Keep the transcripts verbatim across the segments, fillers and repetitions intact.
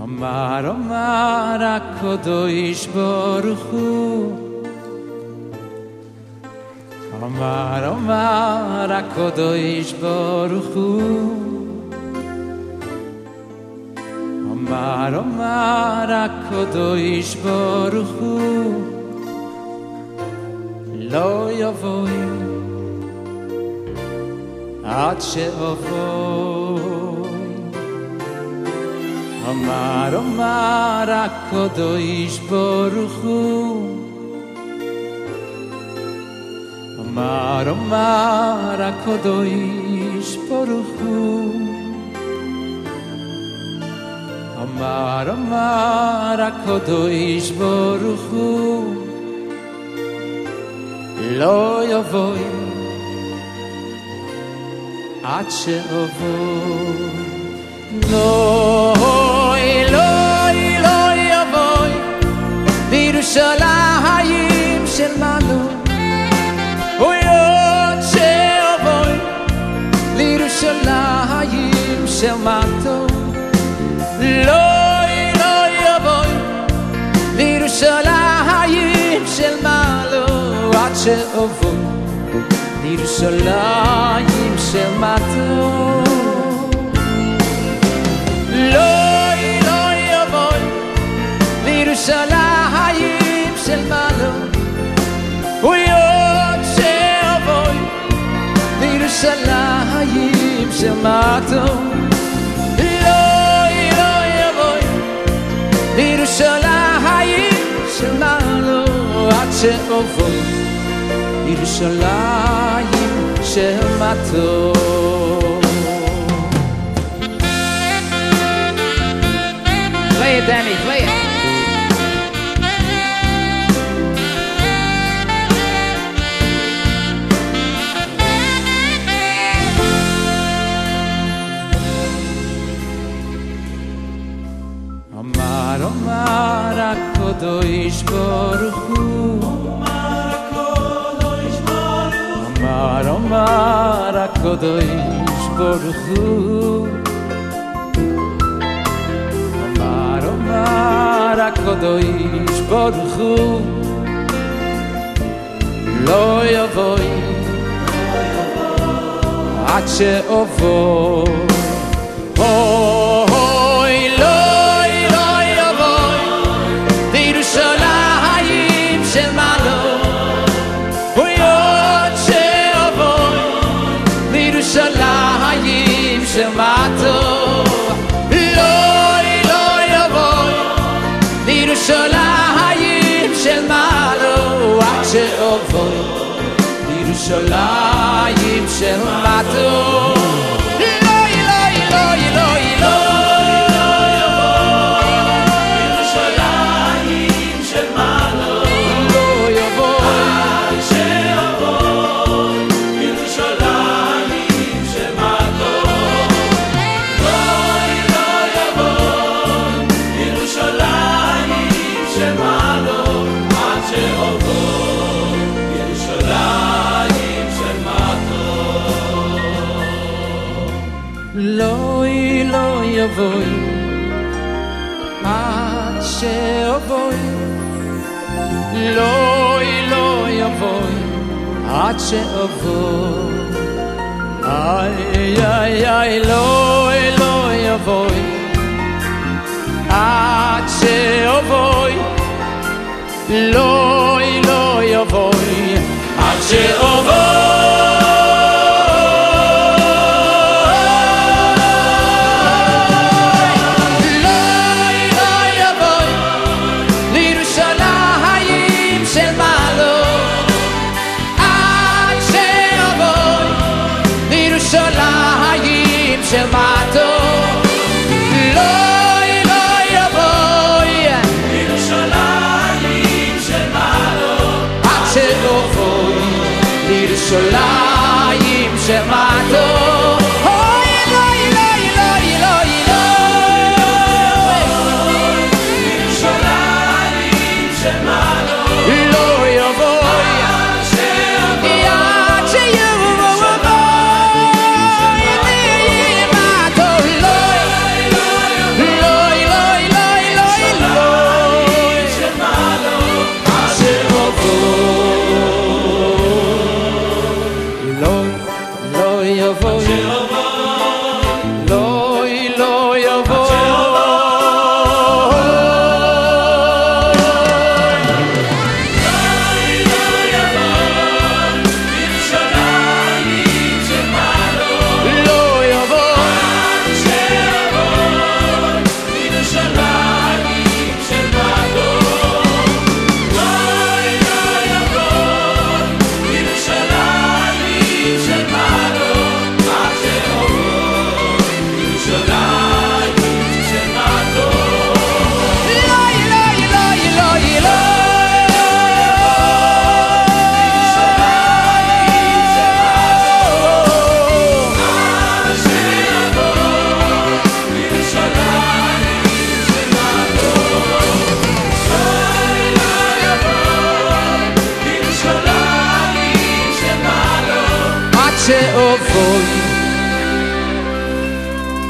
אמר אמר הקדוש ברוך הוא אמר אמר הקדוש ברוך הוא אמר אמר הקדוש ברוך הוא לא יבוא עד שאבוא אמר אמר הקדוש ברוך הוא אמר אמר הקדוש ברוך הוא אמר אמר הקדוש ברוך הוא לא יבוא עד שאבוא נוי לוי לא יבוא בירושלים של מעלות אוי שאבוא לירושלים של מעלות לוי לא יבוא לירושלים של מעלות עד שאבוא לירושלים של מעלות לוי לא יבוא לירושלים של מעלות עוד שאבוא לירושלים של מעלות לוי לא יבוא לירושלים של מעלות עד שאבוא לירושלים של מעלות. Play it, Danny, play it. Amar, Amar, HaKadosh Baruch Hu. Amar, Amar, HaKadosh Baruch Hu. אמר הקדוש ברוך הוא לא יבוא עד שאבוא אוי לוי לא יבוא לירושלים של מעלות אוי עוד שאבוא לירושלים של מעלות לירושלים של מעלות עד שאבוא לירושלים של מעלות לוי לוי לוי לוי לירושלים של מעלות לא יבוא עד שאבוא לירושלים של מעלות לוי לא יבוא לירושלים שמעלות עד שאבוא לירושלים של מעלות לוי לא יבוא עד שאבוא לוי לא יבוא עד שאבוא איי איי איי לוי לא יבוא עד שאבוא לוי לא יבוא עד שאבוא לוי לא יבוא לירושלים של מעלות עד שאבוא לירושלים של מעלות לוי לא יבוא לירושלים של מעלות עד שאבוא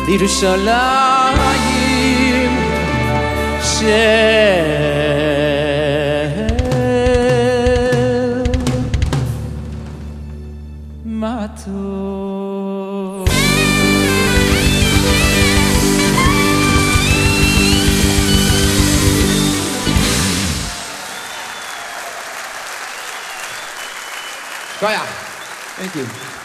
לירושלים של מטות. Thank you.